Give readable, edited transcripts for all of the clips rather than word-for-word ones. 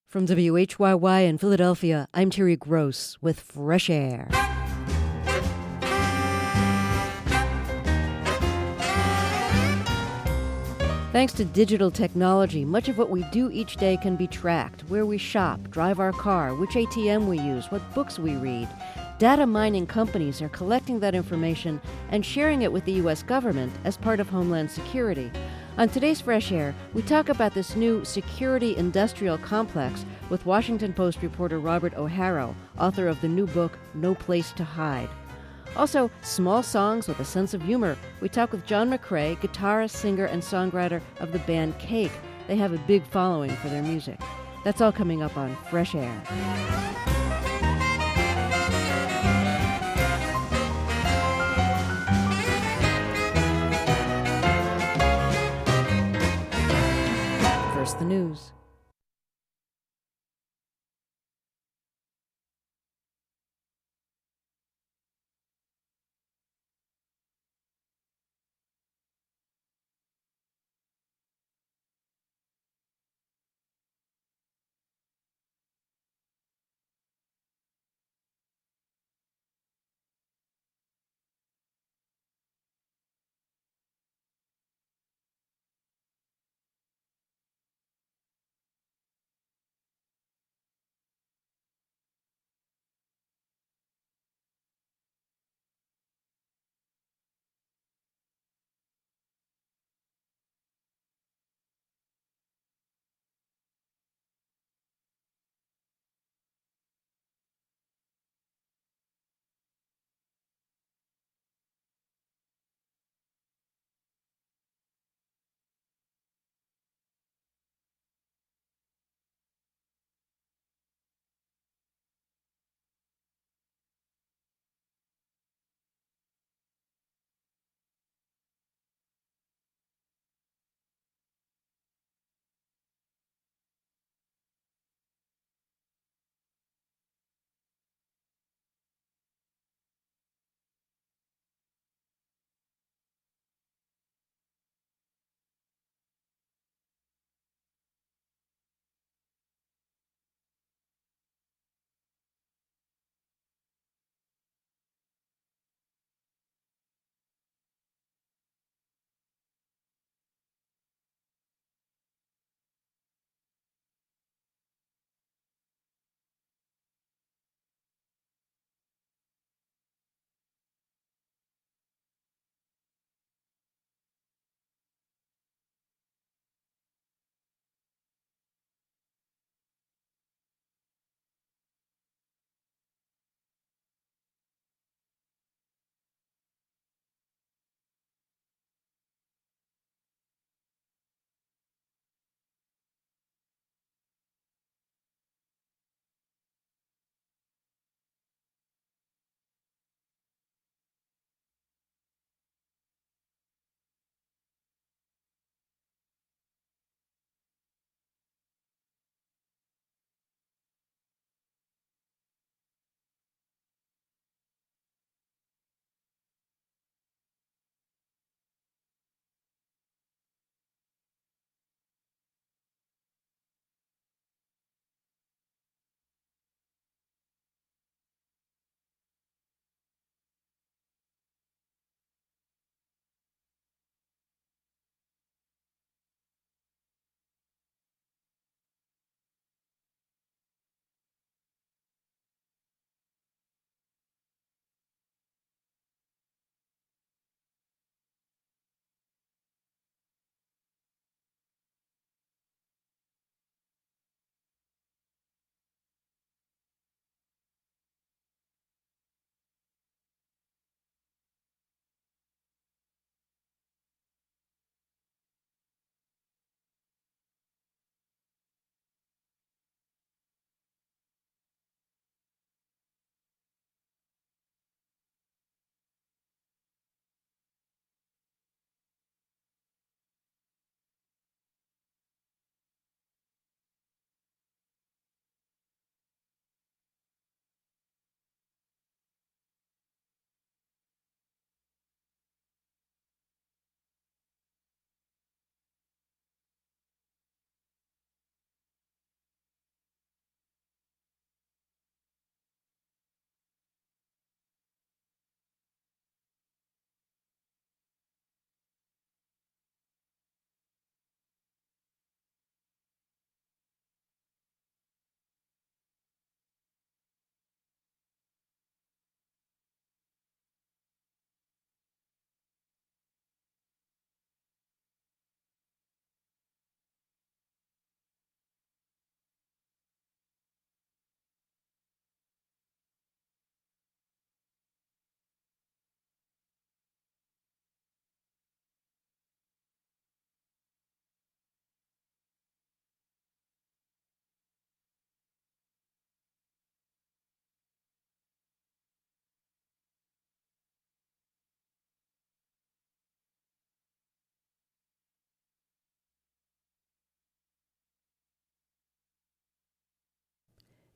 From WHYY in Philadelphia, I'm Terry Gross with Fresh Air. Thanks to digital technology, much of what we do each day can be tracked. Where we shop, drive our car, which ATM we use, what books we read. Data mining companies are collecting that information and sharing it with the U.S. government as part of Homeland Security. On today's Fresh Air, we talk about this new security industrial complex with Washington Post reporter Robert O'Hara, author of the new book, No Place to Hide. Also, small songs with a sense of humor. We talk with John McCrae, guitarist, singer, and songwriter of the band Cake. They have a big following for their music. That's all coming up on Fresh Air. First, the news.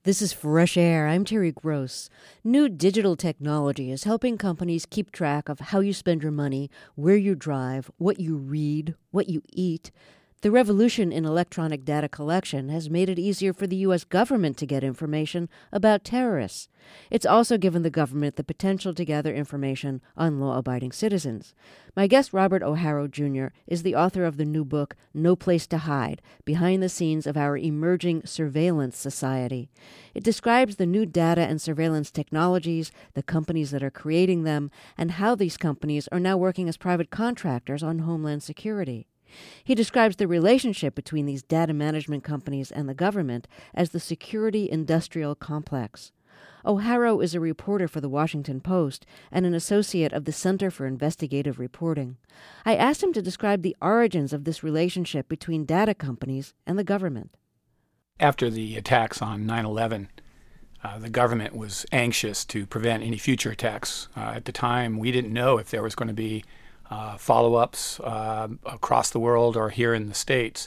This is Fresh Air. I'm Terry Gross. New digital technology is helping companies keep track of how you spend your money, where you drive, what you read, what you eat. The revolution in electronic data collection has made it easier for the U.S. government to get information about terrorists. It's also given the government the potential to gather information on law-abiding citizens. My guest, Robert O'Hara, Jr., is the author of the new book, No Place to Hide, Behind the Scenes of Our Emerging Surveillance Society. It describes the new data and surveillance technologies, the companies that are creating them, and how these companies are now working as private contractors on Homeland Security. He describes the relationship between these data management companies and the government as the security industrial complex. O'Hara is a reporter for The Washington Post and an associate of the Center for Investigative Reporting. I asked him to describe the origins of this relationship between data companies and the government. After the attacks on 9/11, the government was anxious to prevent any future attacks. At the time, we didn't know if there was going to be follow-ups across the world or here in the States.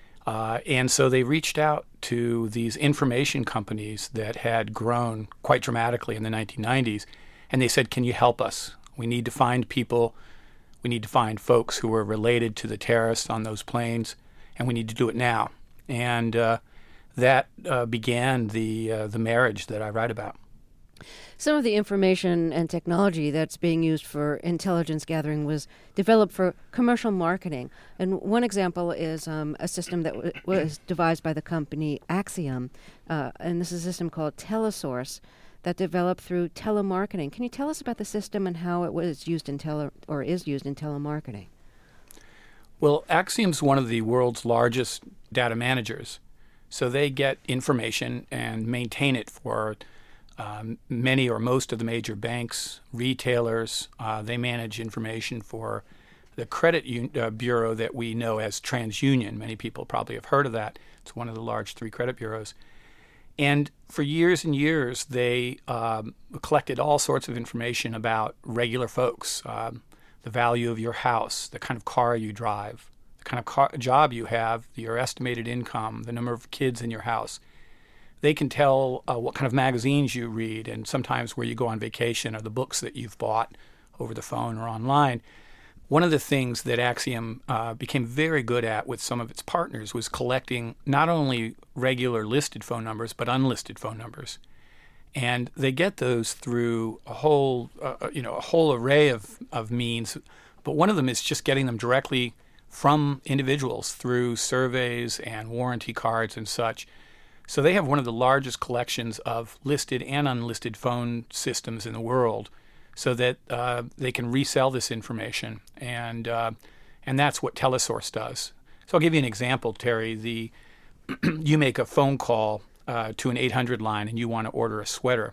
And so they reached out to these information companies that had grown quite dramatically in the 1990s, and they said, can you help us? We need to find people, we need to find folks who were related to the terrorists on those planes, and we need to do it now. And that began the marriage that I write about. Some of the information and technology that's being used for intelligence gathering was developed for commercial marketing. And one example is a system that was devised by the company Axiom. And this is a system called Telesource that developed through telemarketing. Can you tell us about the system and how it was used in is used in telemarketing? Well, Axiom's one of the world's largest data managers. So they get information and maintain it for many or most of the major banks, retailers. They manage information for the credit bureau that we know as TransUnion. Many people probably have heard of that. It's one of the large 3 credit bureaus. And for years and years, they collected all sorts of information about regular folks, the value of your house, the kind of car you drive, the kind of job you have, your estimated income, the number of kids in your house. They can tell what kind of magazines you read and sometimes where you go on vacation or the books that you've bought over the phone or online. One of the things that Axiom became very good at with some of its partners was collecting not only regular listed phone numbers but unlisted phone numbers. And they get those through a whole array of means, but one of them is just getting them directly from individuals through surveys and warranty cards and such. So they have one of the largest collections of listed and unlisted phone systems in the world, so that they can resell this information, and that's what Telesource does. So I'll give you an example, Terry. You make a phone call to an 800 line and you want to order a sweater.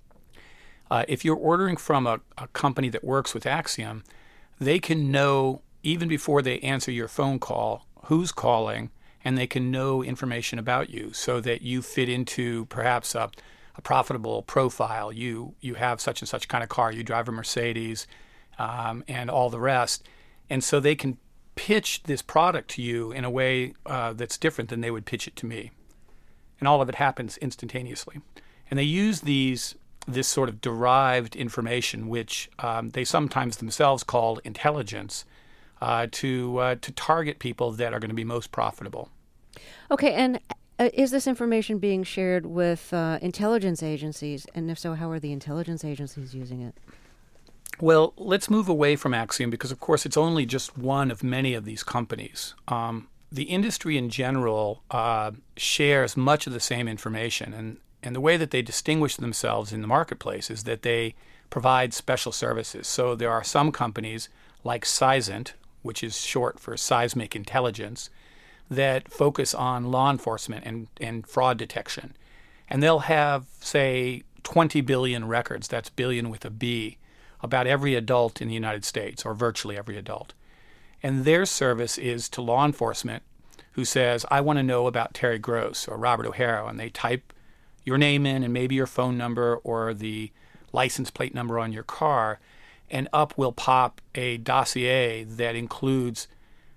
If you're ordering from a company that works with Axiom, they can know even before they answer your phone call who's calling, and they can know information about you so that you fit into perhaps a profitable profile. You have such and such kind of car. You drive a Mercedes and all the rest. And so they can pitch this product to you in a way that's different than they would pitch it to me. And all of it happens instantaneously. And they use this sort of derived information, which they sometimes themselves call intelligence, to target people that are going to be most profitable. Okay, and is this information being shared with intelligence agencies? And if so, how are the intelligence agencies using it? Well, let's move away from Axiom because, of course, it's only just one of many of these companies. The industry in general shares much of the same information, and the way that they distinguish themselves in the marketplace is that they provide special services. So there are some companies like Seisint, which is short for Seismic Intelligence, that focus on law enforcement and fraud detection. And they'll have, say, 20 billion records, that's billion with a B, about every adult in the United States, or virtually every adult. And their service is to law enforcement who says, I want to know about Terry Gross or Robert O'Hara, and they type your name in and maybe your phone number or the license plate number on your car, and up will pop a dossier that includes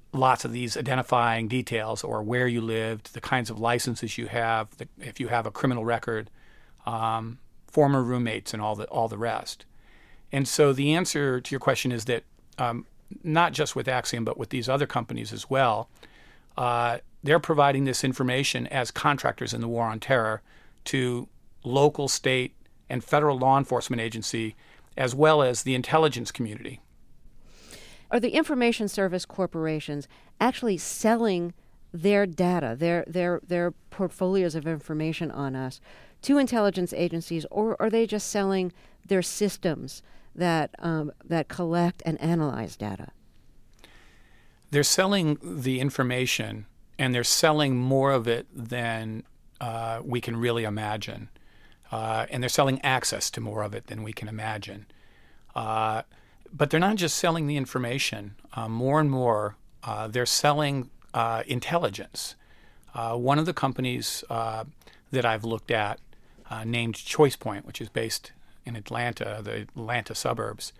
lots of these identifying details, or where you lived, the kinds of licenses you have, if you have a criminal record, former roommates, and all the rest. And so the answer to your question is that not just with Acxiom, but with these other companies as well, they're providing this information as contractors in the war on terror to local, state, and federal law enforcement agency, as well as the intelligence community. Are the information service corporations actually selling their data, their portfolios of information on us to intelligence agencies, or are they just selling their systems that collect and analyze data? They're selling the information, and they're selling more of it than we can really imagine. And they're selling access to more of it than we can imagine. But they're not just selling the information. More and more, they're selling intelligence. One of the companies that I've looked at, named ChoicePoint, which is based in Atlanta, the Atlanta suburbs,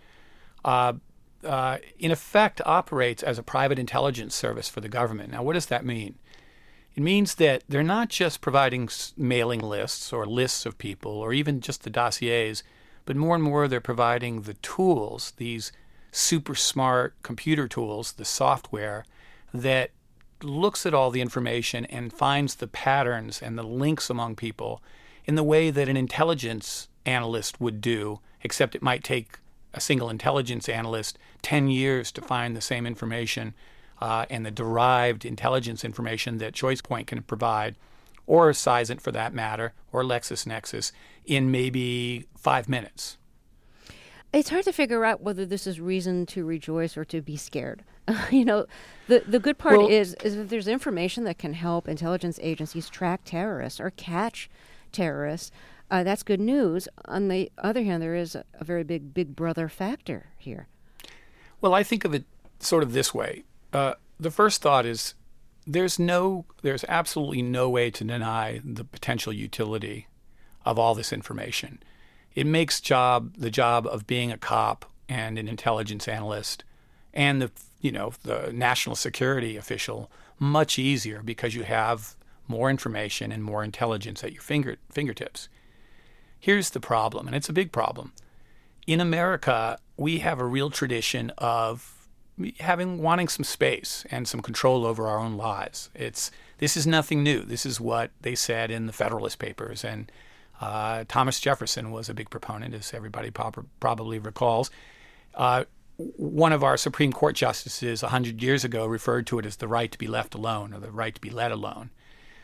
in effect operates as a private intelligence service for the government. Now, what does that mean? It means that they're not just providing mailing lists or lists of people or even just the dossiers, but more and more they're providing the tools, these super smart computer tools, the software that looks at all the information and finds the patterns and the links among people in the way that an intelligence analyst would do, except it might take a single intelligence analyst 10 years to find the same information and the derived intelligence information that ChoicePoint can provide, or Seisint for that matter, or LexisNexis, in maybe 5 minutes. It's hard to figure out whether this is reason to rejoice or to be scared. The good part is that there's information that can help intelligence agencies track terrorists or catch terrorists. That's good news. On the other hand, there is a very big brother factor here. Well, I think of it sort of this way. The first thought is there's absolutely no way to deny the potential utility of all this information. It makes the job of being a cop and an intelligence analyst and the national security official much easier because you have more information and more intelligence at your fingertips. Here's the problem, and it's a big problem. In America, we have a real tradition of wanting some space and some control over our own lives. This is nothing new. This is what they said in the Federalist Papers, and Thomas Jefferson was a big proponent, as everybody probably recalls. One of our Supreme Court justices 100 years ago referred to it as the right to be left alone, or the right to be let alone.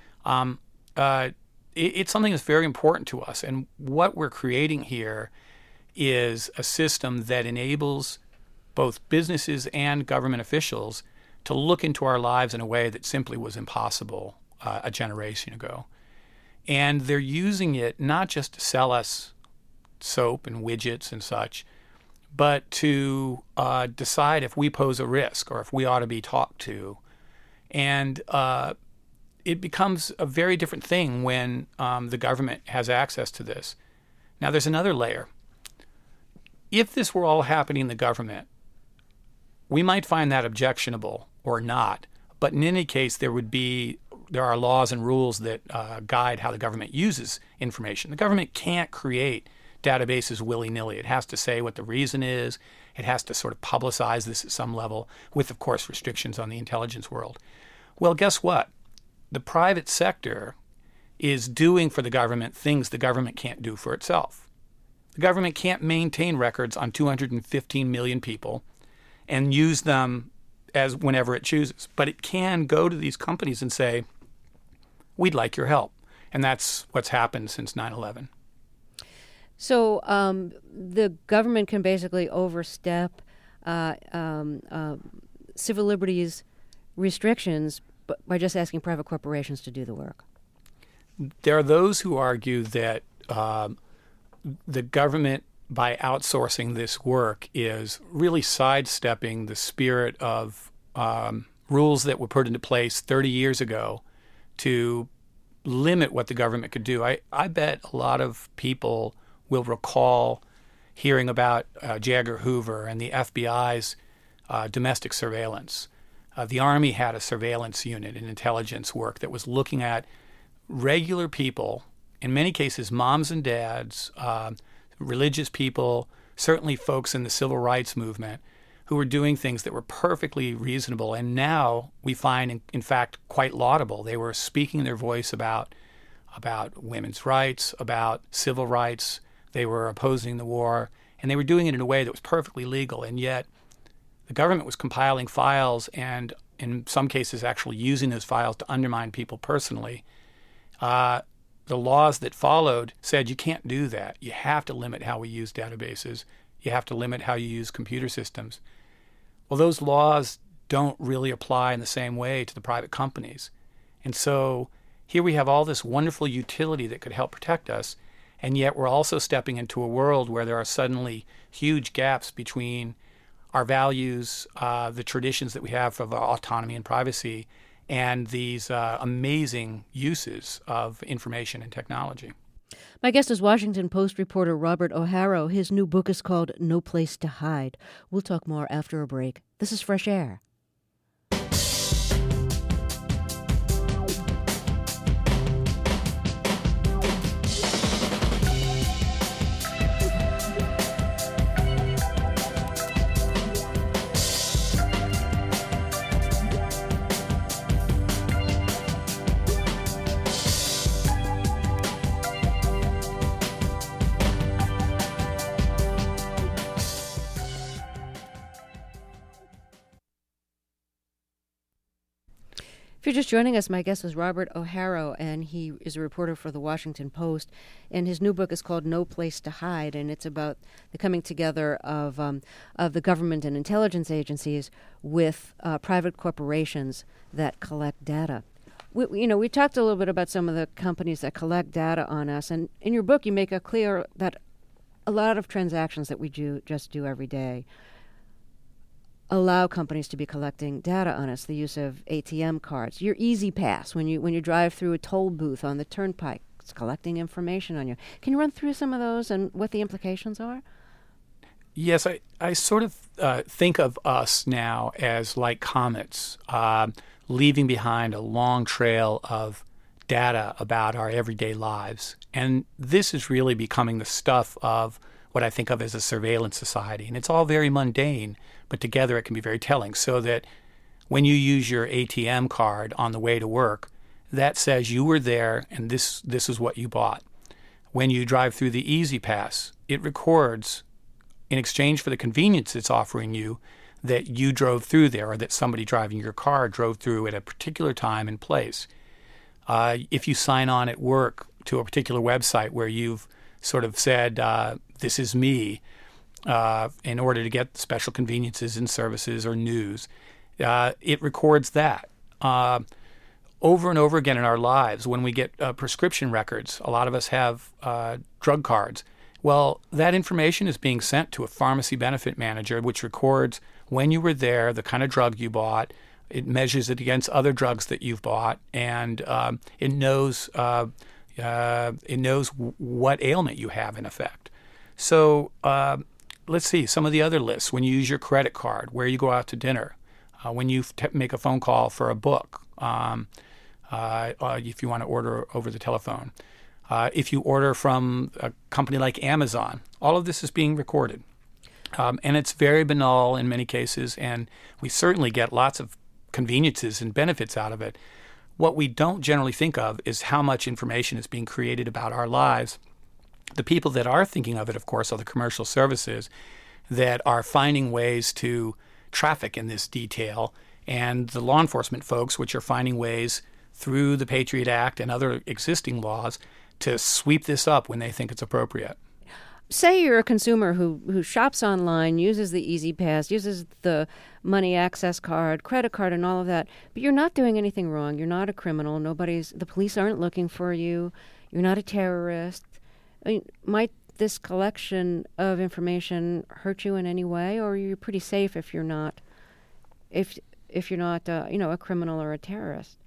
It's something that's very important to us, and what we're creating here is a system that enables both businesses and government officials to look into our lives in a way that simply was impossible a generation ago. And they're using it not just to sell us soap and widgets and such, but to decide if we pose a risk or if we ought to be talked to. And it becomes a very different thing when the government has access to this. Now, there's another layer. If this were all happening in the government, we might find that objectionable or not. But in any case, there are laws and rules that guide how the government uses information. The government can't create databases willy-nilly. It has to say what the reason is. It has to sort of publicize this at some level with, of course, restrictions on the intelligence world. Well, guess what? The private sector is doing for the government things the government can't do for itself. The government can't maintain records on 215 million people and use them as whenever it chooses. But it can go to these companies and say, we'd like your help. And that's what's happened since 9/11. So the government can basically overstep civil liberties restrictions by just asking private corporations to do the work. There are those who argue that the government, by outsourcing this work, is really sidestepping the spirit of rules that were put into place 30 years ago to limit what the government could do. I bet a lot of people will recall hearing about J. Edgar Hoover and the FBI's domestic surveillance. The Army had a surveillance unit in intelligence work that was looking at regular people, in many cases moms and dads, religious people, certainly folks in the civil rights movement, who were doing things that were perfectly reasonable and now we find, in fact, quite laudable. They were speaking their voice about women's rights, about civil rights. They were opposing the war, and they were doing it in a way that was perfectly legal, and yet the government was compiling files and in some cases actually using those files to undermine people personally. The laws that followed said you can't do that. You have to limit how we use databases. You have to limit how you use computer systems. Well, those laws don't really apply in the same way to the private companies. And so here we have all this wonderful utility that could help protect us, and yet we're also stepping into a world where there are suddenly huge gaps between our values, the traditions that we have of autonomy and privacy, and these amazing uses of information and technology. My guest is Washington Post reporter Robert O'Hara. His new book is called No Place to Hide. We'll talk more after a break. This is Fresh Air. If you're just joining us, my guest is Robert O'Hara, and he is a reporter for the Washington Post. And his new book is called No Place to Hide, and it's about the coming together of the government and intelligence agencies with private corporations that collect data. We talked a little bit about some of the companies that collect data on us, and in your book you make it clear that a lot of transactions that we just do every day allow companies to be collecting data on us, the use of ATM cards. Your Easy Pass, when you drive through a toll booth on the turnpike, it's collecting information on you. Can you run through some of those and what the implications are? Yes, I sort of think of us now as like comets, leaving behind a long trail of data about our everyday lives. And this is really becoming the stuff of what I think of as a surveillance society. And it's all very mundane, but together it can be very telling. So that when you use your ATM card on the way to work, that says you were there and this is what you bought. When you drive through the Easy Pass, it records, in exchange for the convenience it's offering you, that you drove through there or that somebody driving your car drove through at a particular time and place. If you sign on at work to a particular website where you've sort of said, this is me, in order to get special conveniences and services or news, it records that. Over and over again in our lives, when we get prescription records, a lot of us have drug cards. Well, that information is being sent to a pharmacy benefit manager, which records when you were there, the kind of drug you bought. It measures it against other drugs that you've bought, and it knows what ailment you have, in effect. So let's see some of the other lists. When you use your credit card, where you go out to dinner, when you make a phone call for a book, if you want to order over the telephone, if you order from a company like Amazon, all of this is being recorded. And it's very banal in many cases, and we certainly get lots of conveniences and benefits out of it. What we don't generally think of is how much information is being created about our lives. The people that are thinking of it, of course, are the commercial services that are finding ways to traffic in this detail, and the law enforcement folks, which are finding ways through the Patriot Act and other existing laws to sweep this up when they think it's appropriate. Say you're a consumer who shops online, uses the Easy Pass, uses the money access card, credit card, and all of that, but you're not doing anything wrong. You're not a criminal. The police aren't looking for you. You're not a terrorist. I mean, might this collection of information hurt you in any way, or are you pretty safe if you're not, if you're not, a criminal or a terrorist?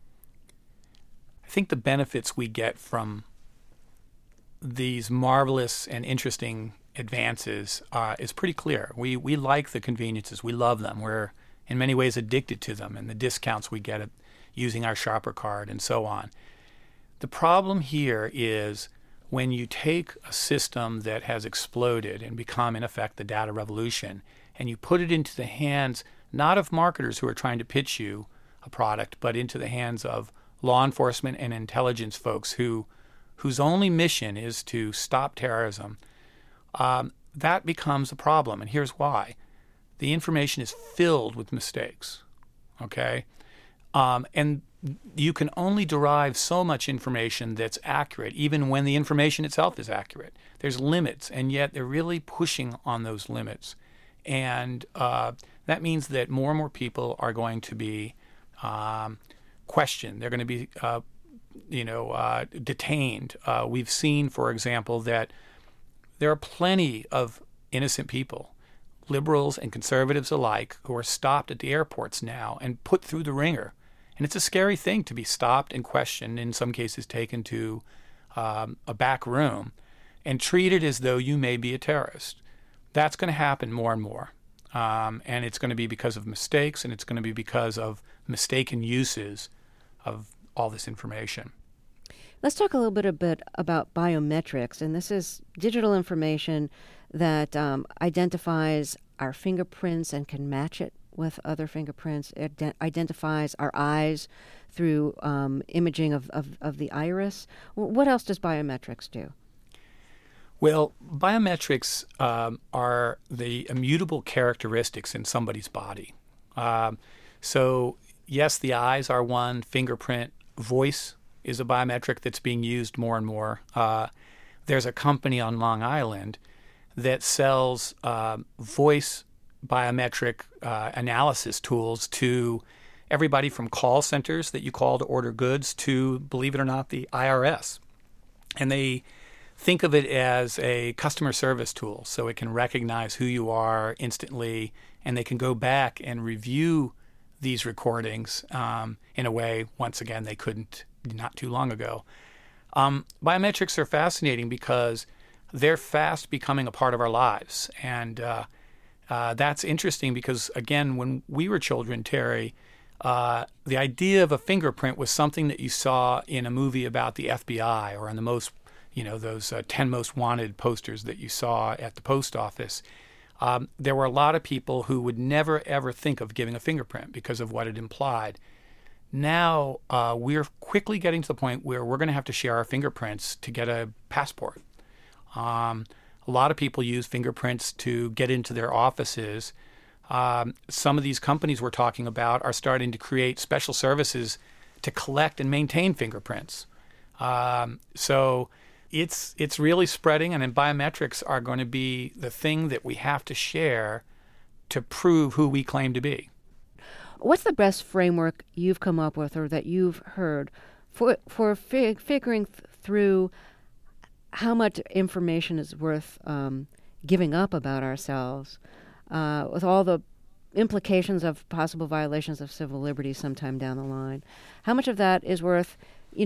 I think the benefits we get from these marvelous and interesting advances is pretty clear. We like the conveniences. We love them. We're in many ways addicted to them and the discounts we get at using our shopper card and so on. The problem here is when you take a system that has exploded and become, in effect, the data revolution, and you put it into the hands not of marketers who are trying to pitch you a product, but into the hands of law enforcement and intelligence folks whose only mission is to stop terrorism, that becomes a problem. And here's why. The information is filled with mistakes, okay? And you can only derive so much information that's accurate, even when the information itself is accurate. There's limits, and yet they're really pushing on those limits. And that means that more and more people are going to be questioned. They're going to be, detained. We've seen, for example, that there are plenty of innocent people, liberals and conservatives alike, who are stopped at the airports now and put through the ringer. And it's a scary thing to be stopped and questioned, in some cases taken to a back room and treated as though you may be a terrorist. That's going to happen more and more. And it's going to be because of mistakes, and it's going to be because of mistaken uses of all this information. Let's talk a little bit about biometrics. And this is digital information that identifies our fingerprints and can match it with other fingerprints. It identifies our eyes through imaging of the iris. What else does biometrics do? Well, biometrics are the immutable characteristics in somebody's body. So, yes, the eyes are one, fingerprint, voice is a biometric that's being used more and more. There's a company on Long Island that sells voice biometric analysis tools to everybody from call centers that you call to order goods to, believe it or not, the IRS. And they think of it as a customer service tool, so it can recognize who you are instantly, and they can go back and review these recordings in a way, once again, they couldn't not too long ago. Biometrics are fascinating because they're fast becoming a part of our lives. And that's interesting because, again, when we were children, Terry, the idea of a fingerprint was something that you saw in a movie about the FBI or on the most, those 10 most wanted posters that you saw at the post office. There were a lot of people who would never, ever think of giving a fingerprint because of what it implied. Now we're quickly getting to the point where we're going to have to share our fingerprints to get a passport. A lot of people use fingerprints to get into their offices. Some of these companies we're talking about are starting to create special services to collect and maintain fingerprints. So it's really spreading, and then biometrics are going to be the thing that we have to share to prove who we claim to be. What's the best framework you've come up with or that you've heard for figuring through how much information is worth giving up about ourselves with all the implications of possible violations of civil liberties sometime down the line? How much of that is worth,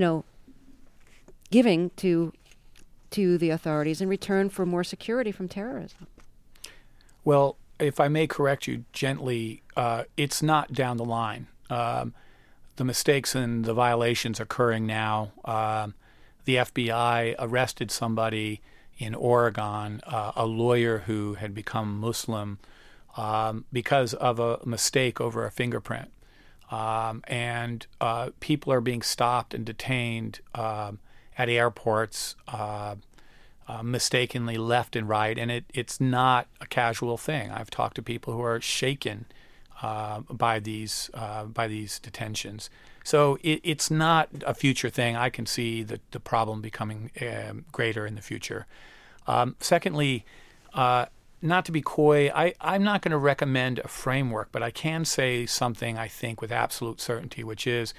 giving to the authorities in return for more security from terrorism? Well, if I may correct you gently, it's not down the line. The mistakes and the violations occurring now. The FBI arrested somebody in Oregon, a lawyer who had become Muslim, because of a mistake over a fingerprint. And people are being stopped and detained at airports, mistakenly left and right, and it's not a casual thing. I've talked to people who are shaken by these detentions. So it's not a future thing. I can see the problem becoming greater in the future. Secondly, not to be coy, I'm not going to recommend a framework, but I can say something I think with absolute certainty, which is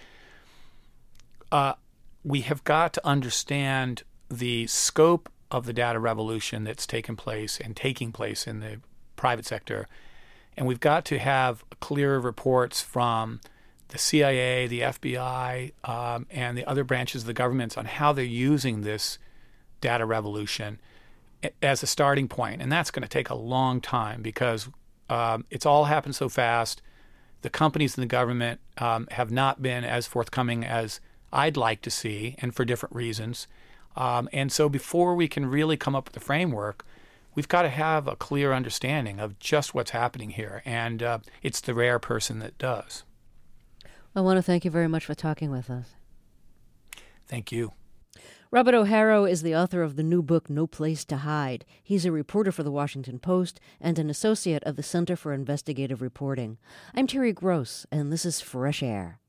we have got to understand the scope of the data revolution that's taken place and taking place in the private sector. And we've got to have clear reports from the CIA, the FBI, and the other branches of the governments on how they're using this data revolution as a starting point. And that's going to take a long time because it's all happened so fast. the companies in the government have not been as forthcoming as I'd like to see, and for different reasons. And so before we can really come up with a framework, we've got to have a clear understanding of just what's happening here. And it's the rare person that does. I want to thank you very much for talking with us. Thank you. Robert O'Hara is the author of the new book, No Place to Hide. He's a reporter for The Washington Post and an associate of the Center for Investigative Reporting. I'm Terry Gross, and this is Fresh Air.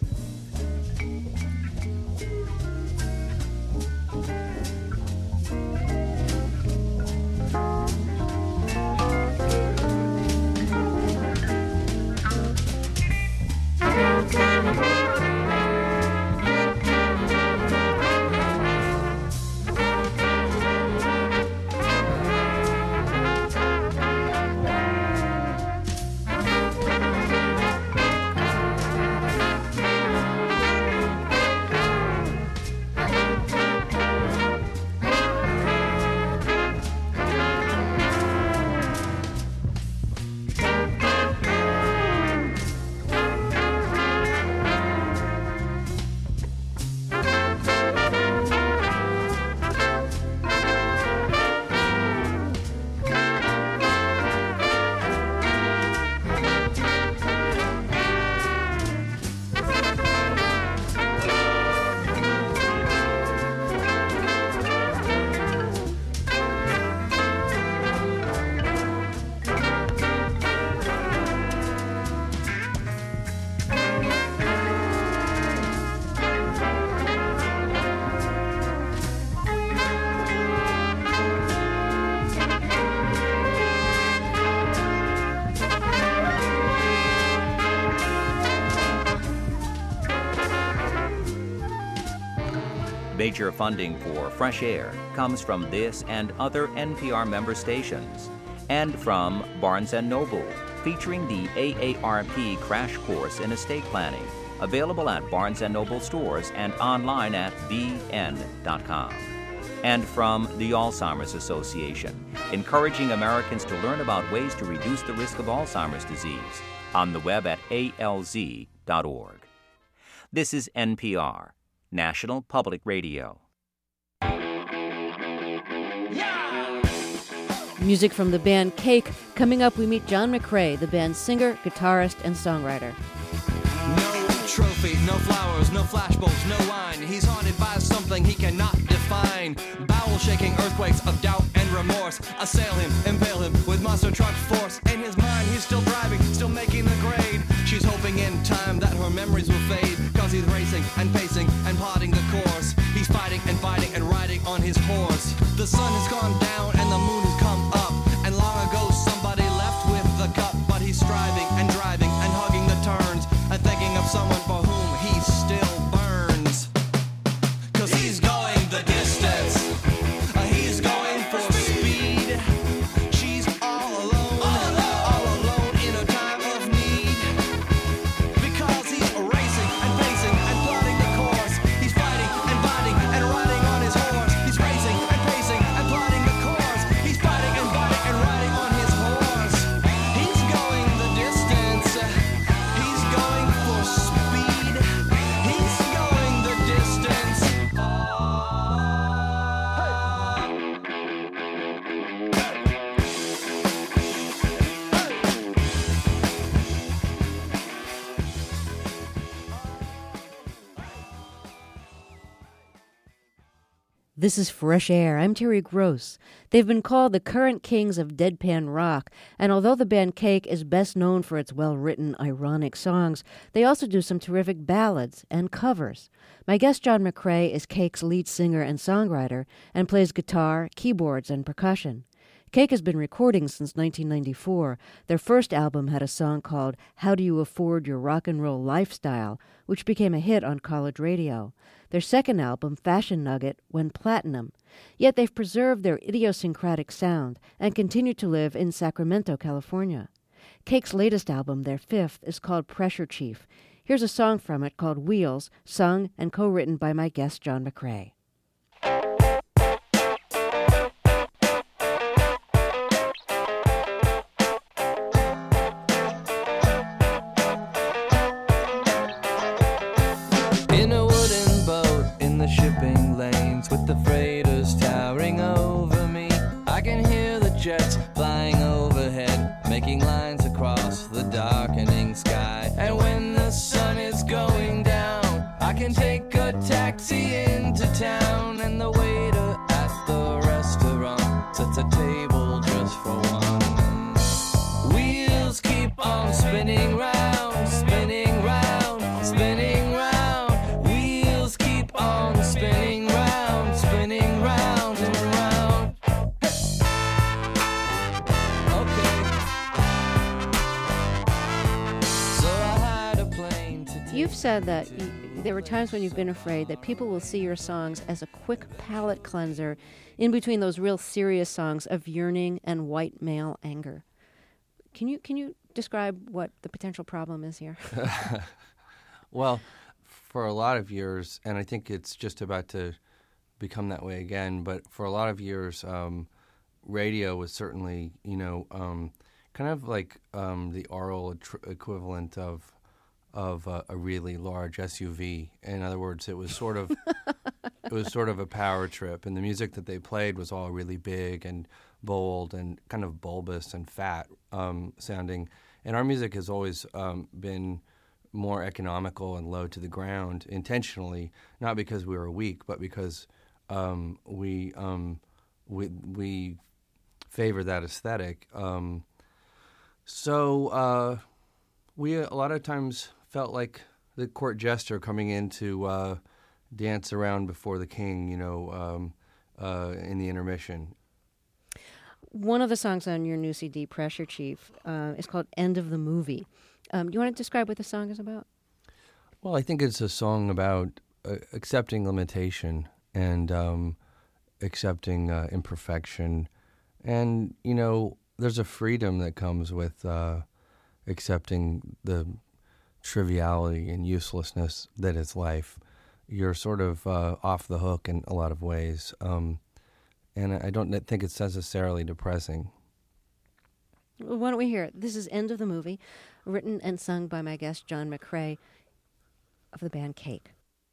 Major funding for Fresh Air comes from this and other NPR member stations, and from Barnes & Noble, featuring the AARP Crash Course in Estate Planning, available at Barnes & Noble stores and online at bn.com. And from the Alzheimer's Association, encouraging Americans to learn about ways to reduce the risk of Alzheimer's disease, on the web at alz.org. This is NPR, National Public Radio. Music from the band Cake. Coming up, we meet John McCrae, the band's singer, guitarist, and songwriter. No trophy, no flowers, no flashbulbs, no wine. He's haunted by something he cannot define. Bowel-shaking earthquakes of doubt and remorse assail him, impale him with monster truck force. In his mind, he's still driving, still making the grade. She's hoping in time that her memories will fade, cause he's racing and pacing and plotting the course. He's fighting and fighting and riding on his horse. The sun has gone down and the moon has come up, and long ago somebody left with the cup. But he's striving and driving and hugging the turns and thinking of someone for whom he still burns. Cause he's going the distance, he's going for speed. She's all alone in a time of need. Because he's racing and pacing and plotting the course. He's fighting and fighting and riding on his horse. He's racing and pacing and plotting the course. He's fighting and fighting and riding on his horse. He's going the distance, he's going for speed. He's going the distance. This is Fresh Air. I'm Terry Gross. They've been called the current kings of deadpan rock, and although the band Cake is best known for its well-written, ironic songs, they also do some terrific ballads and covers. My guest John McCrae is Cake's lead singer and songwriter and plays guitar, keyboards, and percussion. Cake has been recording since 1994. Their first album had a song called How Do You Afford Your Rock and Roll Lifestyle, which became a hit on college radio. Their second album, Fashion Nugget, went platinum. Yet they've preserved their idiosyncratic sound and continue to live in Sacramento, California. Cake's latest album, their fifth, is called Pressure Chief. Here's a song from it called Wheels, sung and co-written by my guest John McCrae. across the darkening sky. And when the sun is going down, I can take a taxi into town, and the waiter at the restaurant sets a table just for one. Wheels keep on spinning round, spinning round, spinning round. Wheels keep on spinning round, spinning round and round. Okay. So I had a plane to take. You've said that there were times when you've been afraid that people will see your songs as a quick palate cleanser in between those real serious songs of yearning and white male anger. Can you describe what the potential problem is here? Well, for a lot of years, and I think it's just about to become that way again, but for a lot of years, radio was certainly, kind of like the oral equivalent of a really large SUV. In other words, it was sort of a power trip, and the music that they played was all really big and bold and kind of bulbous and fat sounding. And our music has always been more economical and low to the ground intentionally, not because we were weak, but because we favor that aesthetic. So we a lot of times felt like the court jester coming in to dance around before the king, in the intermission. One of the songs on your new CD, Pressure Chief, is called End of the Movie. Do you want to describe what the song is about? Well, I think it's a song about accepting limitation and accepting imperfection. And, there's a freedom that comes with accepting the triviality and uselessness that is life. You're sort of off the hook in a lot of ways. And I don't think it's necessarily depressing. Well, why don't we hear it? This is End of the Movie, written and sung by my guest, John McCrae, of the band Cake.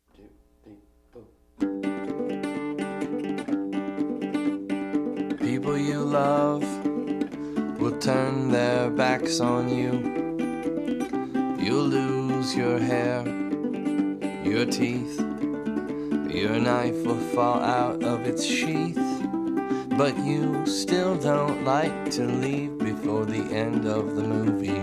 People you love will turn their backs on you. You'll lose your hair, your teeth, your knife will fall out of its sheath. But you still don't like to leave before the end of the movie.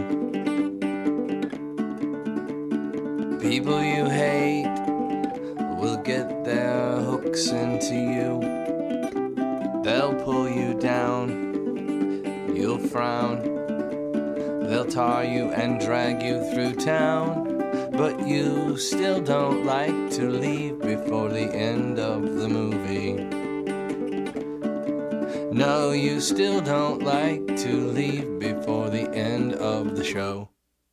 People you hate will get their hooks into you. They'll pull you down, you'll frown. They'll tar you and drag you through town. But you still don't like to leave before the end of the movie. No, you still don't like to leave before the end of the show.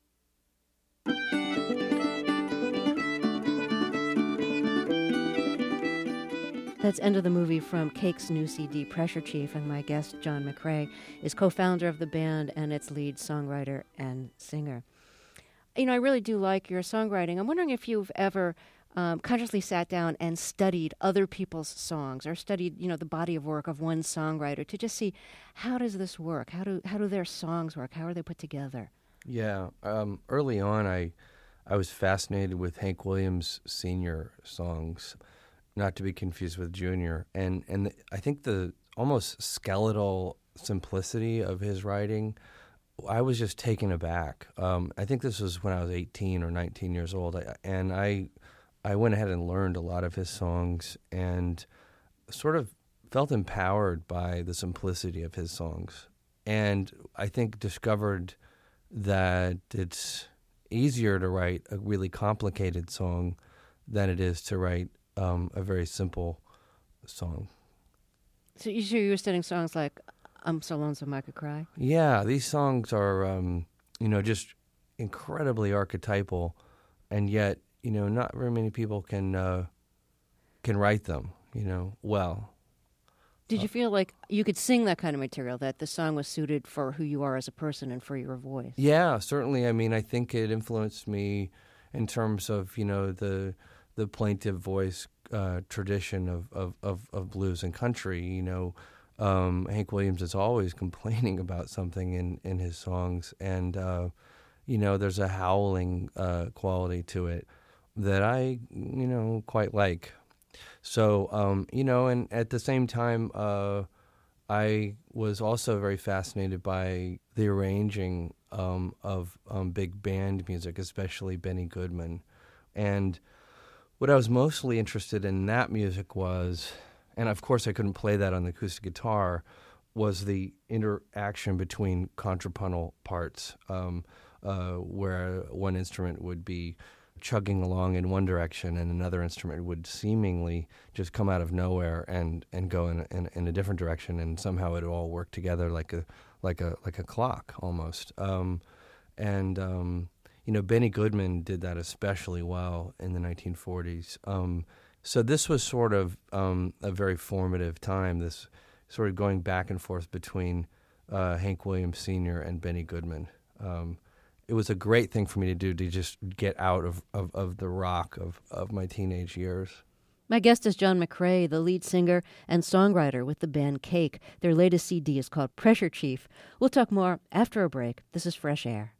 That's End of the Movie from Cake's new CD, Pressure Chief, and my guest, John McCrae, is co-founder of the band and its lead songwriter and singer. I really do like your songwriting. I'm wondering if you've ever consciously sat down and studied other people's songs, or studied, the body of work of one songwriter to just see, how does this work? How do their songs work? How are they put together? Yeah. Early on, I was fascinated with Hank Williams Sr. songs, not to be confused with Junior. And I think the almost skeletal simplicity of his writing, I was just taken aback. I think this was when I was 18 or 19 years old, and I went ahead and learned a lot of his songs and sort of felt empowered by the simplicity of his songs. And I think discovered that it's easier to write a really complicated song than it is to write a very simple song. So you were studying songs like I'm So Lonesome I Could Cry? Yeah, these songs are, just incredibly archetypal, and yet, not very many people can write them, well. Did you feel like you could sing that kind of material, that the song was suited for who you are as a person and for your voice? Yeah, certainly. I mean, I think it influenced me in terms of, the plaintive voice tradition of blues and country, Hank Williams is always complaining about something in his songs, and there's a howling quality to it that I quite like. So and at the same time, I was also very fascinated by the arranging of big band music, especially Benny Goodman. And what I was mostly interested in that music was, and of course I couldn't play that on the acoustic guitar, was the interaction between contrapuntal parts, where one instrument would be chugging along in one direction and another instrument would seemingly just come out of nowhere and go in a different direction, and somehow it all work together like a clock almost. Benny Goodman did that especially well in the 1940s. So this was sort of a very formative time, this sort of going back and forth between Hank Williams Sr. and Benny Goodman. It was a great thing for me to do, to just get out of the rock of my teenage years. My guest is John McCrea, the lead singer and songwriter with the band Cake. Their latest CD is called Pressure Chief. We'll talk more after a break. This is Fresh Air.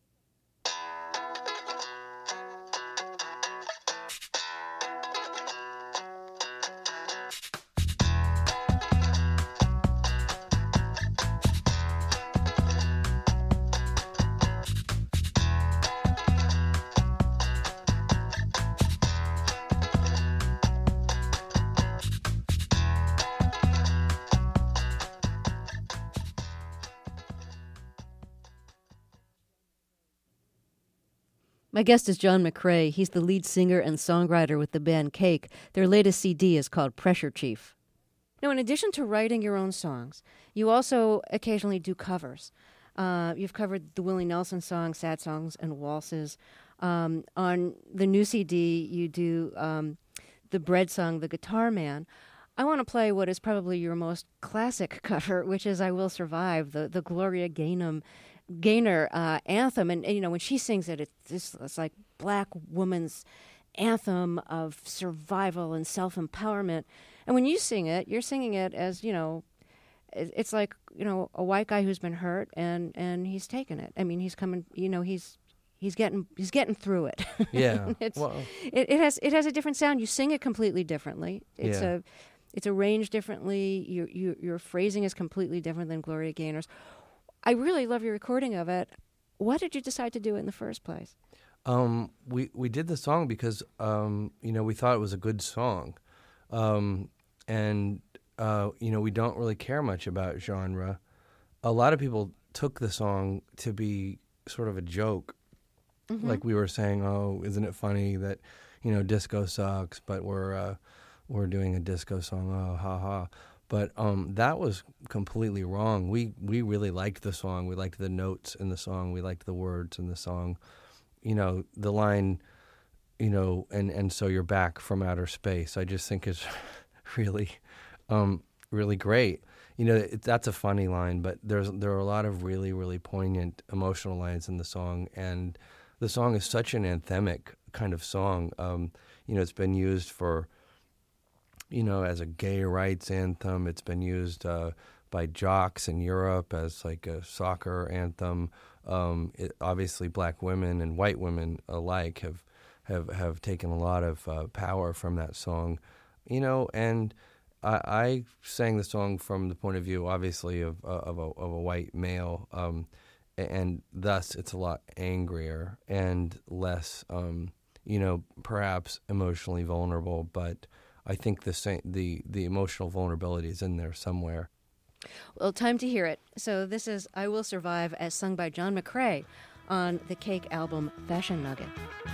My guest is John McCrea. He's the lead singer and songwriter with the band Cake. Their latest CD is called Pressure Chief. Now, in addition to writing your own songs, you also occasionally do covers. You've covered the Willie Nelson song, Sad Songs and Waltzes. On the new CD, you do the Bread song, The Guitar Man. I want to play what is probably your most classic cover, which is I Will Survive, the Gloria Gaynor anthem. And when she sings it, it's like black woman's anthem of survival and self-empowerment. And when you sing it, you're singing it as, it's like, a white guy who's been hurt and he's taken it. I mean, he's coming, he's getting through it. Yeah. It has a different sound. You sing it completely differently. It's arranged differently. Your phrasing is completely different than Gloria Gaynor's. I really love your recording of it. Why did you decide to do it in the first place? We did the song because we thought it was a good song, and we don't really care much about genre. A lot of people took the song to be sort of a joke, like we were saying, "Oh, isn't it funny that disco sucks, but we're doing a disco song? Oh, ha ha." But that was completely wrong. We really liked the song. We liked the notes in the song. We liked the words in the song. The line, and so you're back from outer space, I just think is really, really great. That's a funny line, but there are a lot of really, really poignant emotional lines in the song. And the song is such an anthemic kind of song. It's been used for, as a gay rights anthem. It's been used by jocks in Europe as like a soccer anthem. Obviously, black women and white women alike have taken a lot of power from that song. And I sang the song from the point of view, obviously, of a white male, and thus it's a lot angrier and less, perhaps emotionally vulnerable, but I think the emotional vulnerability is in there somewhere. Well, time to hear it. So this is I Will Survive as sung by John McCrea on the Cake album Fashion Nugget.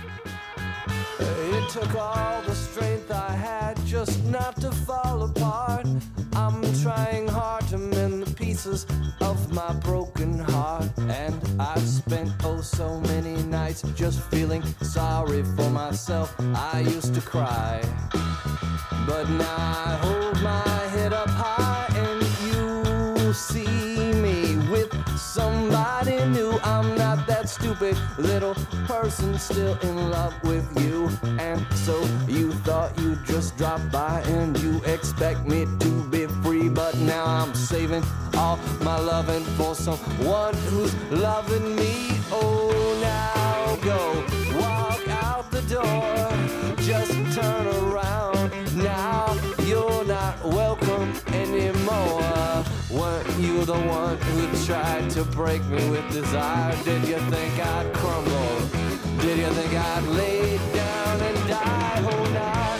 It took all the strength I had just not to fall apart. I'm trying hard to mend the pieces of my broken heart. And I've spent so many nights just feeling sorry for myself. I used to cry, but now I hold my head up high and you see me with somebody new. I'm not that stupid little person still in love with you. And so you thought you'd just drop by and you expect me to be free, but now I'm saving all my loving for someone who's loving me. Oh, now go walk out the door, just turn around. Now you're not welcome anymore. Weren't you the one who tried to break me with desire? Did you think I'd crumble? Did you think I'd lay down and die? Oh, now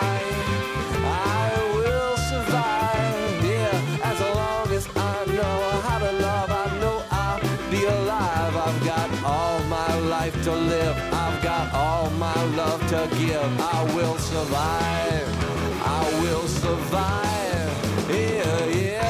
I will survive. Yeah, as long as I know how to love, I know I'll be alive. I've got all my life to live. I've got all my love to give. I will survive. I will survive. Yeah, yeah.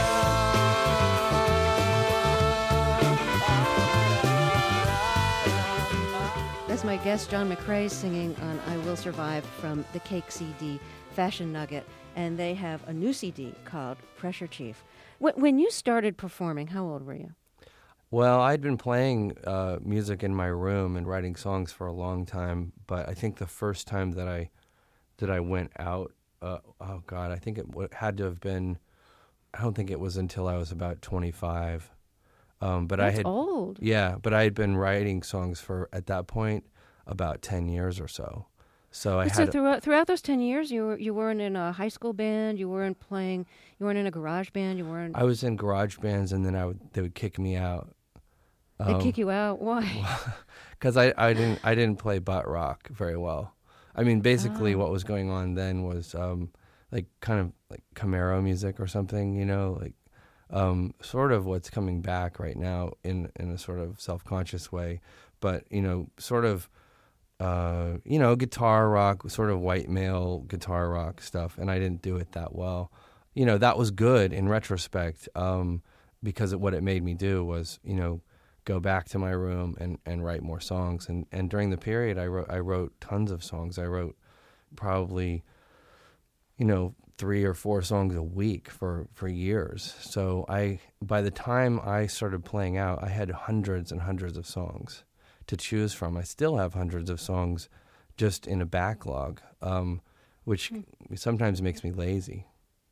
That's my guest, John McCrae, singing on I Will Survive from the Cake CD, Fashion Nugget, and they have a new CD called Pressure Chief. When you started performing, how old were you? Well, I'd been playing music in my room and writing songs for a long time, but I think the first time that I went out, I think it had to have been, I don't think it was until I was about 25. But That's I had old. Yeah, but I had been writing songs for, at that point, about 10 years or so. So throughout those 10 years, you weren't in a high school band, you weren't in a garage band, you weren't. I was in garage bands, and then they would kick me out. They'd kick you out? Why? Because I didn't play butt rock very well. I mean, basically, what was going on then was like kind of like Camaro music or something, you know, like sort of what's coming back right now in a sort of self-conscious way, but you know, sort of guitar rock, sort of white male guitar rock stuff, and I didn't do it that well. You know, that was good in retrospect because what it made me do was, you know, go back to my room and write more songs. And during the period, I wrote tons of songs. I wrote probably, you know, 3 or 4 songs a week for years. So by the time I started playing out, I had hundreds and hundreds of songs to choose from. I still have hundreds of songs just in a backlog, which sometimes makes me lazy.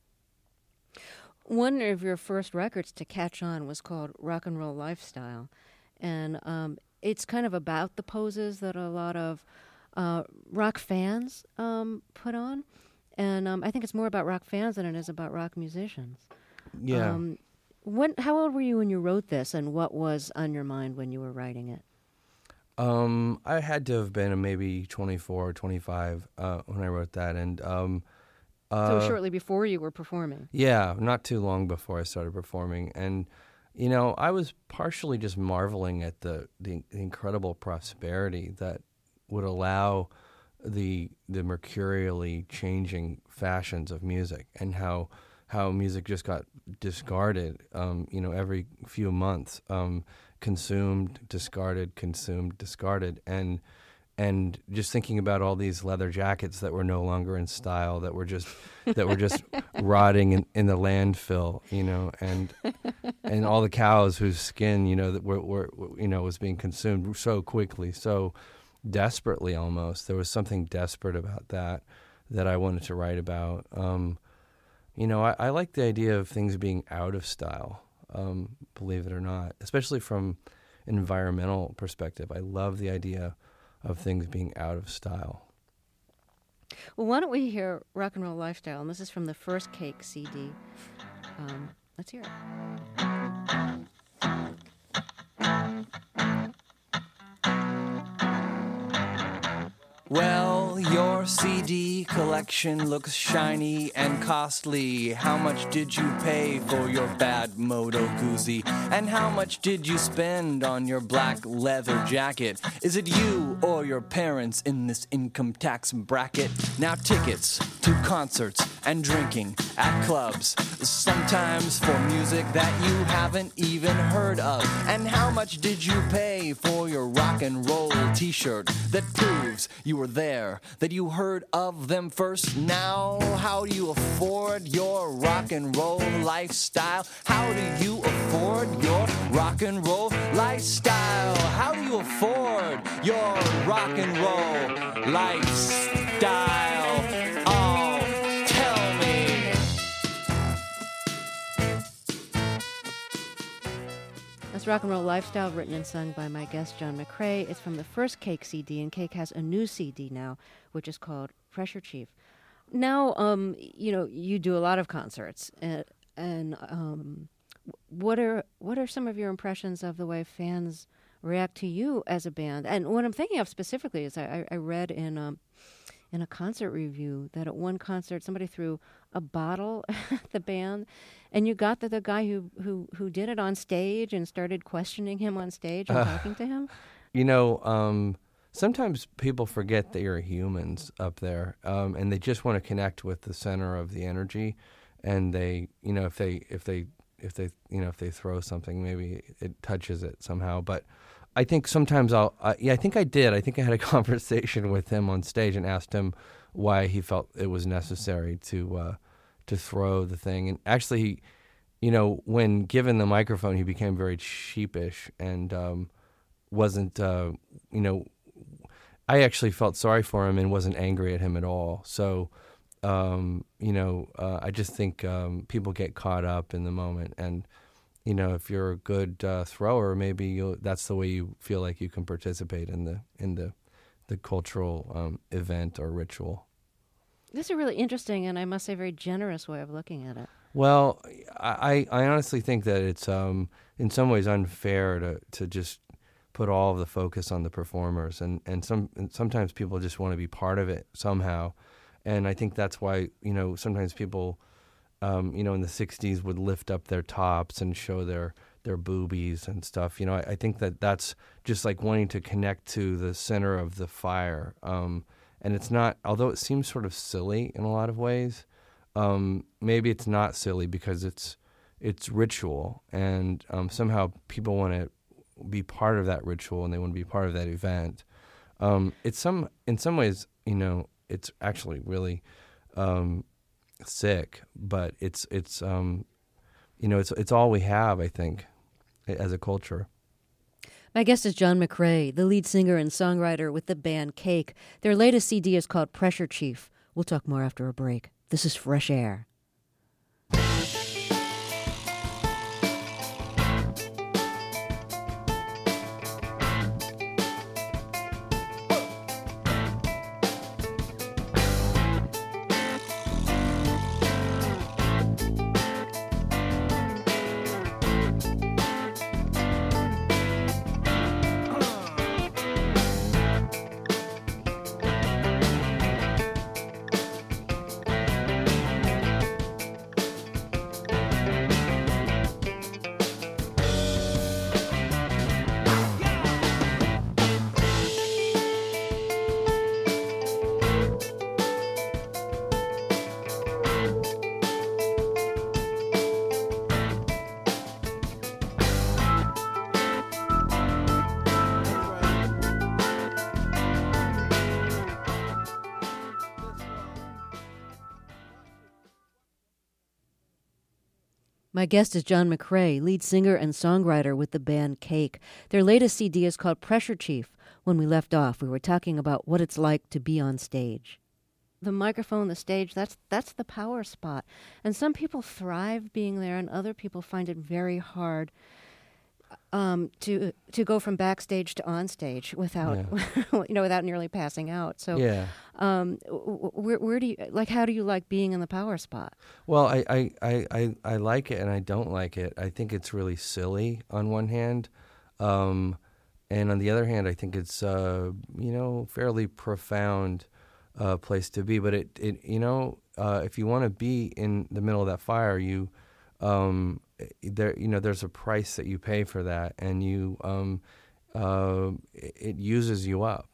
One of your first records to catch on was called Rock and Roll Lifestyle, and it's kind of about the poses that a lot of rock fans put on, and I think it's more about rock fans than it is about rock musicians. Yeah. How old were you when you wrote this, and what was on your mind when you were writing it? I had to have been maybe 24 or 25 when I wrote that, and so shortly before you were performing. Yeah, not too long before I started performing. And, you know, I was partially just marveling at the incredible prosperity that would allow the mercurially changing fashions of music, and how music just got discarded, every few months, consumed, discarded, and just thinking about all these leather jackets that were no longer in style, that were just rotting in the landfill, you know, and all the cows whose skin, you know, that were was being consumed so quickly, so desperately almost. There was something desperate about that I wanted to write about. I like the idea of things being out of style, believe it or not, especially from an environmental perspective. I love the idea of things being out of style. Well, why don't we hear Rock and Roll Lifestyle? And this is from the first Cake CD. Let's hear it. Well, your CD collection looks shiny and costly. How much did you pay for your bad Moto Guzzi? And how much did you spend on your black leather jacket? Is it you or your parents in this income tax bracket? Now tickets to concerts and drinking at clubs, sometimes for music that you haven't even heard of. And how much did you pay for your rock and roll t-shirt that proves you were there, that you heard of them first? Now, how do you afford your rock and roll lifestyle? How do you afford your rock and roll lifestyle? How do you afford your rock and roll lifestyle. Oh, tell me. That's Rock and Roll Lifestyle, written and sung by my guest, John McCrae. It's from the first Cake CD, and Cake has a new CD now, which is called Pressure Chief. Now, you do a lot of concerts, and what are some of your impressions of the way fans react to you as a band? And what I'm thinking of specifically is I read in a concert review that at one concert somebody threw a bottle at the band, and you got the guy who did it on stage and started questioning him on stage and talking to him. Sometimes people forget that you're humans up there, and they just want to connect with the center of the energy, and they, if they throw something, maybe it touches it somehow. But I think sometimes I think I did. I think I had a conversation with him on stage and asked him why he felt it was necessary to throw the thing. And actually, when given the microphone, he became very sheepish and wasn't, I actually felt sorry for him and wasn't angry at him at all. So, I just think people get caught up in the moment, and if you're a good thrower, maybe that's the way you feel like you can participate in the cultural event or ritual. This is a really interesting and I must say very generous way of looking at it. Well, I honestly think that it's in some ways unfair to just put all of the focus on the performers, and sometimes people just want to be part of it somehow, and I think that's why sometimes people in the 60s would lift up their tops and show their boobies and stuff. I think that's just like wanting to connect to the center of the fire, and it's not, although it seems sort of silly in a lot of ways, maybe it's not silly because it's ritual, and somehow people want to be part of that ritual and they want to be part of that event. In some ways, it's actually really sick, but it's all we have, I think, as a culture. My guest is John McCrae, the lead singer and songwriter with the band Cake. Their latest CD is called Pressure Chief. We'll talk more after a break. This is Fresh Air. My guest is John McCrae, lead singer and songwriter with the band Cake. Their latest CD is called Pressure Chief. When we left off, we were talking about what it's like to be on stage. The microphone, the stage, that's the power spot. And some people thrive being there, and other people find it very hard to go from backstage to on stage without without nearly passing out. So where do you how do you like being in the power spot? Well, I like it and I don't like it. I think it's really silly on one hand, and on the other hand, I think it's fairly profound place to be. But if you want to be in the middle of that fire, there's a price that you pay for that, and it uses you up,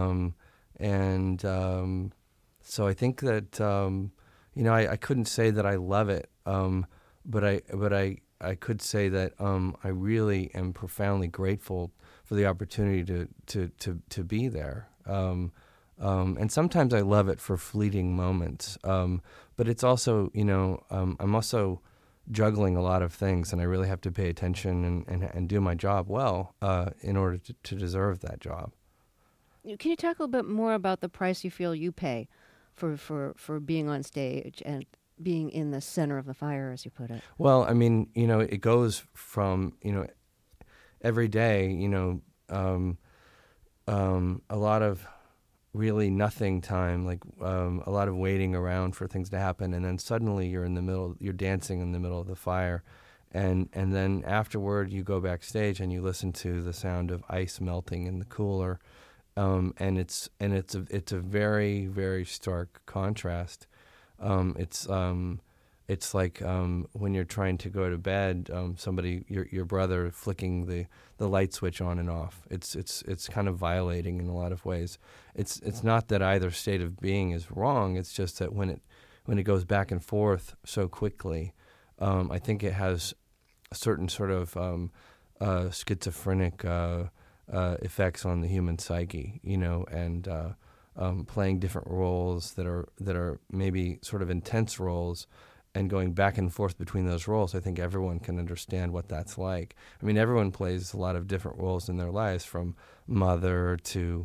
so I think that I couldn't say that I love it, but I could say that I really am profoundly grateful for the opportunity to be there, and sometimes I love it for fleeting moments, but it's also I'm also juggling a lot of things, and I really have to pay attention and do my job well in order to deserve that job. Can you talk a little bit more about the price you feel you pay for being on stage and being in the center of the fire, as you put it? Well, I mean, it goes from, every day, a lot of really nothing time, like a lot of waiting around for things to happen, and then suddenly you're dancing in the middle of the fire, and then afterward you go backstage and you listen to the sound of ice melting in the cooler, and it's a very, very stark contrast. It's like when you're trying to go to bed, your brother flicking the light switch on and off. It's kind of violating in a lot of ways. It's not that either state of being is wrong. It's just that when it goes back and forth so quickly, I think it has a certain sort of schizophrenic effects on the human psyche, and playing different roles that are maybe sort of intense roles, and going back and forth between those roles. I think everyone can understand what that's like. I mean, everyone plays a lot of different roles in their lives, from mother to,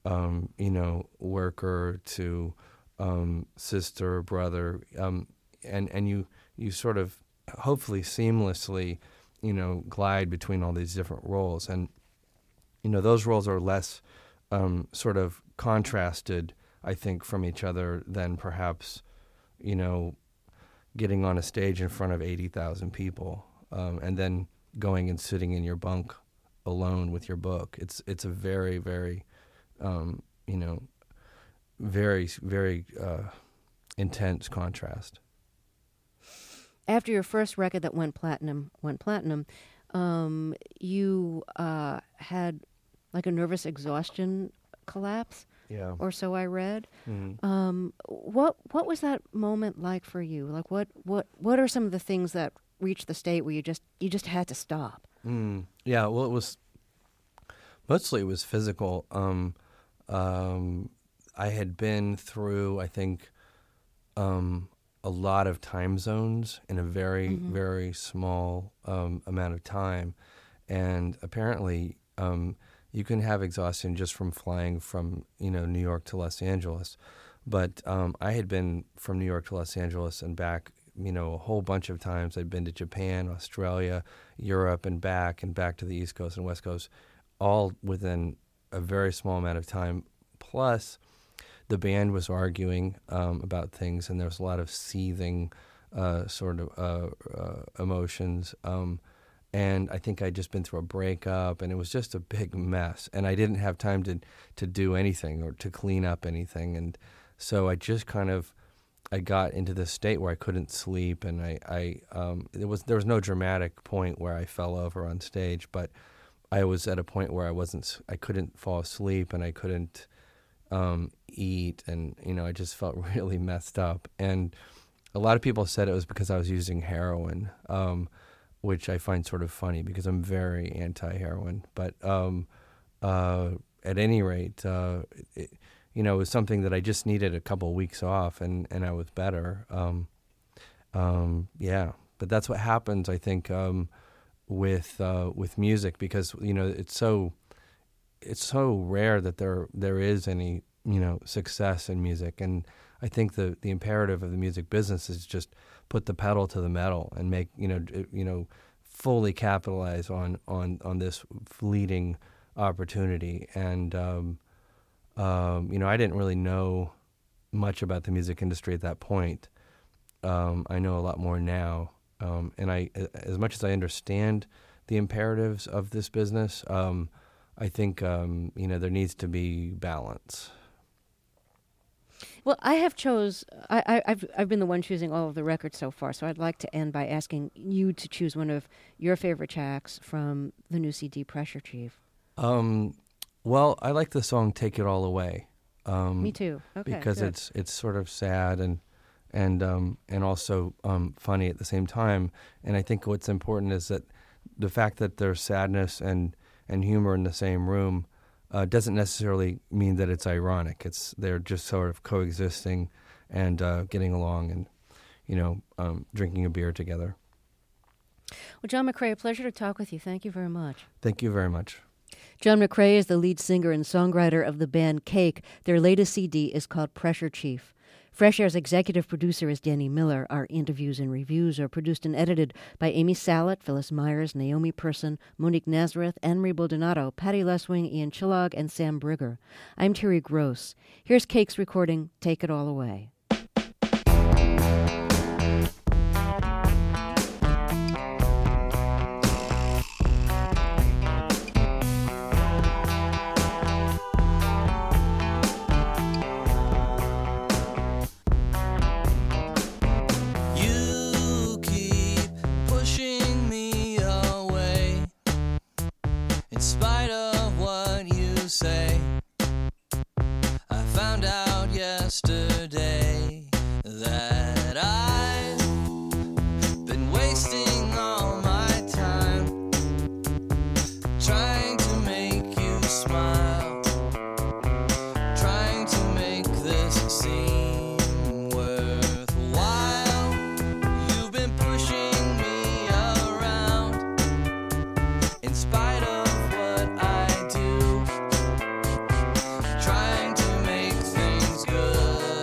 worker to sister, brother, and you sort of hopefully seamlessly, glide between all these different roles. And, those roles are less sort of contrasted, I think, from each other than perhaps, getting on a stage in front of 80,000 people, and then going and sitting in your bunk alone with your book. It's a very, very, very, very intense contrast. After your first record that went platinum, you had like a nervous exhaustion collapse. Yeah. Or so I read. Mm-hmm. What was that moment like for you? Like what are some of the things that reached the state where you just had to stop? Yeah. Well, it was physical. I had been through, I think, a lot of time zones in a very, very small amount of time, and apparently. You can have exhaustion just from flying from, New York to Los Angeles. But I had been from New York to Los Angeles and back, a whole bunch of times. I'd been to Japan, Australia, Europe, and back to the East Coast and West Coast, all within a very small amount of time. Plus, the band was arguing about things, and there was a lot of seething sort of emotions. And I think I'd just been through a breakup, and it was just a big mess. And I didn't have time to do anything or to clean up anything. And so I just I got into this state where I couldn't sleep, and there was no dramatic point where I fell over on stage, but I was at a point where I couldn't fall asleep, and I couldn't eat, and I just felt really messed up. And a lot of people said it was because I was using heroin. Which I find sort of funny because I'm very anti-heroin. But at any rate, it was something that I just needed a couple of weeks off, and I was better. Yeah, but that's what happens, I think, with music, because it's so rare that there is any success in music, and I think the imperative of the music business is just put the pedal to the metal and make fully capitalize on this fleeting opportunity. And I didn't really know much about the music industry at that point. I know a lot more now, and as much as I understand the imperatives of this business, I think there needs to be balance. Well, I've been the one choosing all of the records so far, so I'd like to end by asking you to choose one of your favorite tracks from the new CD, Pressure Chief. Well, I like the song "Take It All Away." Me too. Okay, because good. it's sort of sad and also funny at the same time. And I think what's important is that the fact that there's sadness and humor in the same room doesn't necessarily mean that it's ironic. They're just sort of coexisting and getting along and drinking a beer together. Well, John McCrae, a pleasure to talk with you. Thank you very much. Thank you very much. John McCrae is the lead singer and songwriter of the band Cake. Their latest CD is called Pressure Chief. Fresh Air's executive producer is Danny Miller. Our interviews and reviews are produced and edited by Amy Salet, Phyllis Myers, Naomi Person, Monique Nazareth, Anne-Marie Baldonado, Patty Leswing, Ian Chillog, and Sam Brigger. I'm Terry Gross. Here's Cake's recording, Take It All Away. Yesterday that I've been wasting all my time trying to make you smile, trying to make this seem worthwhile. You've been pushing me around in spite of what I do, trying to make things good.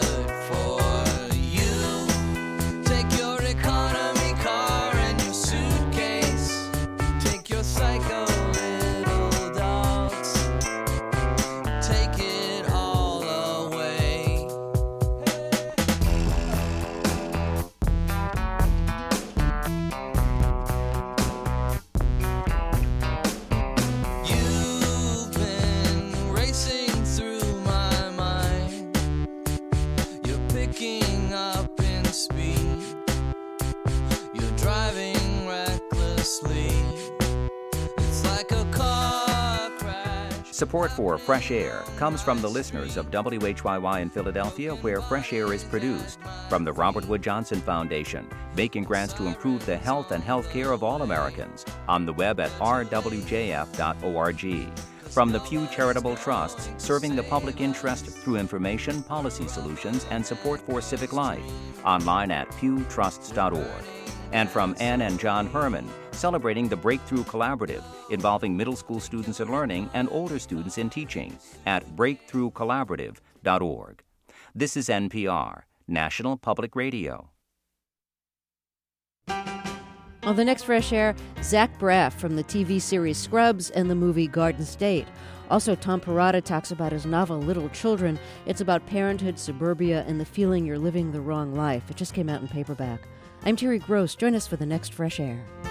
Support for Fresh Air comes from the listeners of WHYY in Philadelphia, where Fresh Air is produced, from the Robert Wood Johnson Foundation, making grants to improve the health and health care of all Americans, on the web at rwjf.org, from the Pew Charitable Trusts, serving the public interest through information, policy solutions, and support for civic life, online at pewtrusts.org. And from Ann and John Herman, celebrating the Breakthrough Collaborative, involving middle school students in learning and older students in teaching, at breakthroughcollaborative.org. This is NPR, National Public Radio. On the next Fresh Air, Zach Braff from the TV series Scrubs and the movie Garden State. Also, Tom Perrotta talks about his novel Little Children. It's about parenthood, suburbia, and the feeling you're living the wrong life. It just came out in paperback. I'm Terry Gross. Join us for the next Fresh Air.